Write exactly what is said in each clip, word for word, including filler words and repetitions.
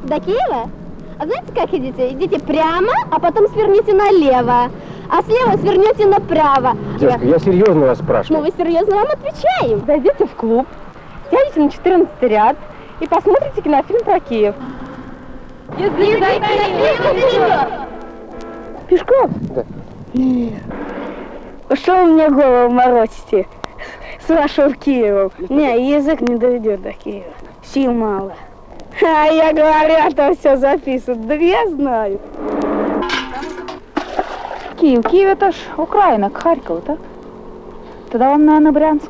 До Киева? А знаете, как идите? Идите прямо, а потом сверните налево. А слева свернете направо. Девушка, я серьезно вас спрашиваю. Ну, вы серьезно, вам отвечаем. Зайдете в клуб, сядете на четырнадцатый ряд и посмотрите кинофильм про Киев. Если зайдете Пешком? Да. Что вы мне голову морозите с вашим Киевом? Не, язык не доведет до Киева. Сил мало. А я говорю, а то все записано. Да я знаю. Киев. Киев это ж Украина, к Харькову, так? Тогда вам, наверное, Брянск.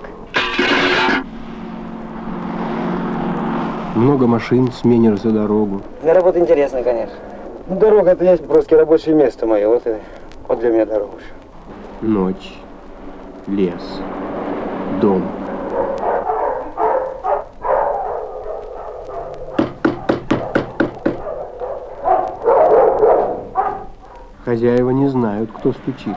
Много машин сменишь за дорогу. Для работы интересно, конечно. Ну, дорога это есть просто рабочее место мое. Вот, и, вот для меня дорога. Ночь, лес, дом. Хозяева не знают, кто стучит.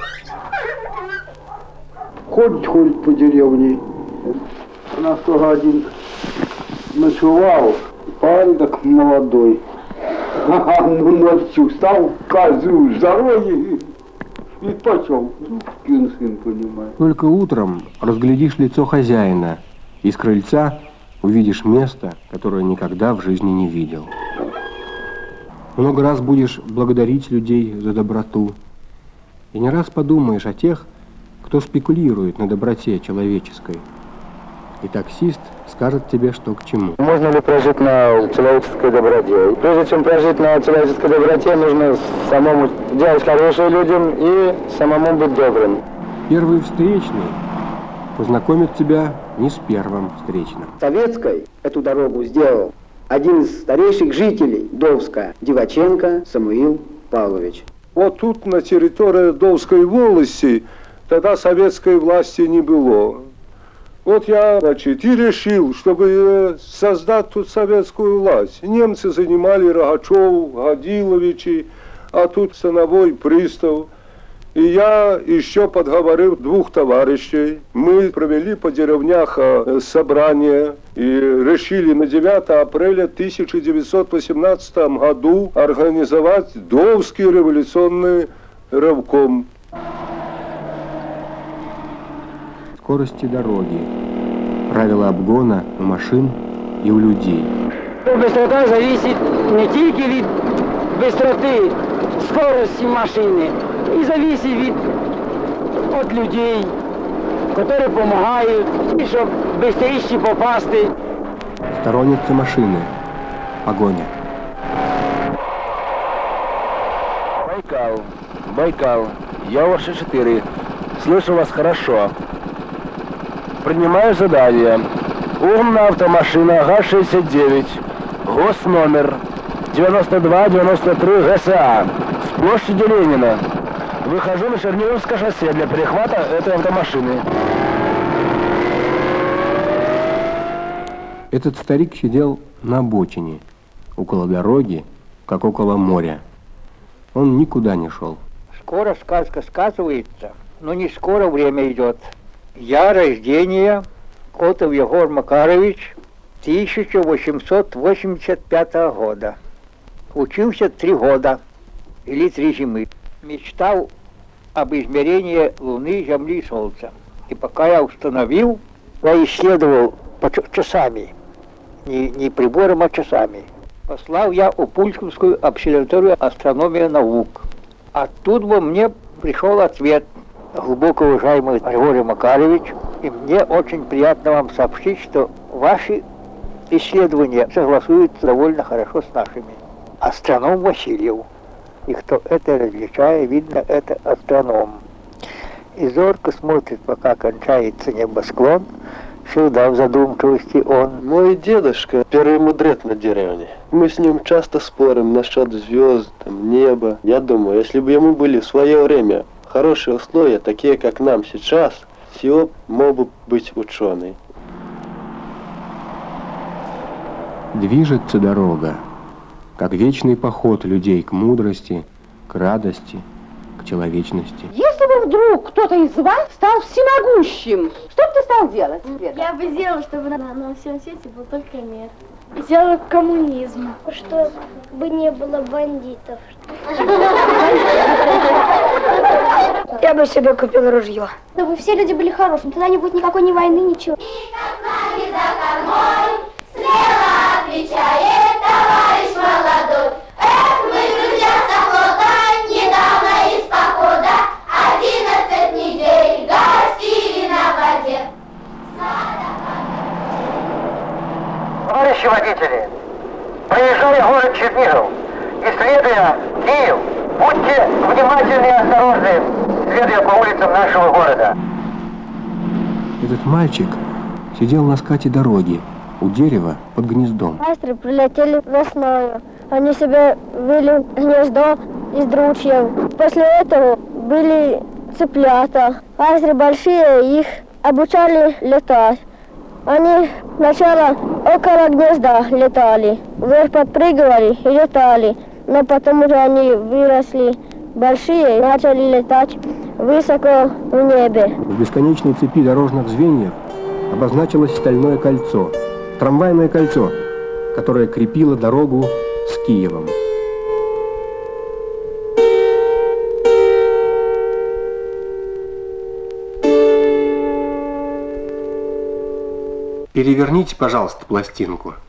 Ходить, ходить по деревне. У нас тоже один ночевал, парень так молодой. А ну ночью встал, козу с дороги и пошел. Ну, сын, сын, понимаешь. Только утром разглядишь лицо хозяина, и с крыльца увидишь место, которое никогда в жизни не видел. Много раз будешь благодарить людей за доброту. И не раз подумаешь о тех, кто спекулирует на доброте человеческой. И таксист скажет тебе, что к чему. Можно ли прожить на человеческой доброте? Прежде чем прожить на человеческой доброте, нужно самому делать хорошее людям и самому быть добрым. Первый встречный познакомит тебя не с первым встречным. Советской эту дорогу сделал один из старейших жителей Довска, Диваченко Самуил Павлович. Вот тут на территории Довской волости тогда советской власти не было. Вот я, значит, и решил, чтобы создать тут советскую власть. Немцы занимали Рогачев, Годиловичи, а тут становой пристав. И я еще подговорил двух товарищей. Мы провели по деревнях собрание и решили на девятое апреля тысяча девятьсот восемнадцатом году организовать Довский революционный ревком. Скорости дороги, правила обгона у машин и у людей. Быстрота зависит не только від быстроты, скорости машины, и зависит від от людей, которые помогают, чтобы быстрее попасти. Сторонятся машины. Погоня. Байкал, Байкал, Яворша четыре. Слышу вас хорошо. Принимаю задание. Умная автомашина ГАЗ шестьдесят девять. Госномер девяносто два девяносто три ГСА. С площади Ленина. Выхожу на Черниговское шоссе для перехвата этой автомашины. Этот старик сидел на обочине, около дороги, как около моря. Он никуда не шел. Скоро сказка сказывается, но не скоро время идет. Я рождения Котов Егор Макарович тысяча восемьсот восемьдесят пятого года. Учился три года или три зимы. Мечтал об измерении Луны, Земли и Солнца. И пока я установил, я исследовал часами, не, не прибором, а часами. Послал я в Пульковскую обсерваторию астрономии и наук. Оттуда мне пришел ответ. Глубоко уважаемый Григорий Макарович, и мне очень приятно вам сообщить, что ваши исследования согласуются довольно хорошо с нашими. Астроном Васильев. И кто это различает, видно, это астроном. И зорко смотрит, пока кончается небосклон, всегда в задумчивости он. Мой дедушка первый мудрец на деревне. Мы с ним часто спорим насчет звезд, там, неба. Я думаю, если бы ему были в свое время хорошие условия, такие как нам сейчас, всего мог бы быть ученый. Движется дорога, как вечный поход людей к мудрости, к радости, к человечности. Если бы бы вдруг кто-то из вас стал всемогущим, что бы ты стал делать, Света? Я бы сделала, чтобы на, на всем свете был только мир. Сделала коммунизм. Чтобы не было бандитов. Я бы себе купил ружье. Чтобы все люди были хорошими, тогда не будет никакой ни войны, ничего. Слева отвечает товарищ молодой. Эх, мы друзья со флота, недавно из похода, одиннадцать недель гостили на воде. Товарищи водители, проезжая город Чернигов, исследуя Киев, будьте внимательны и осторожны, следуя по улицам нашего города. Этот мальчик сидел на скате дороги у дерева под гнездом. Астры прилетели весною. Они себе вели гнездо из дручьев. После этого были цыплята. Астры большие, их обучали летать. Они сначала около гнезда летали, вверх подпрыгивали и летали. Но потом уже они выросли большие и начали летать высоко в небе. В бесконечной цепи дорожных звеньев обозначилось стальное кольцо, трамвайное кольцо, которое крепило дорогу с Киевом. Переверните, пожалуйста, пластинку.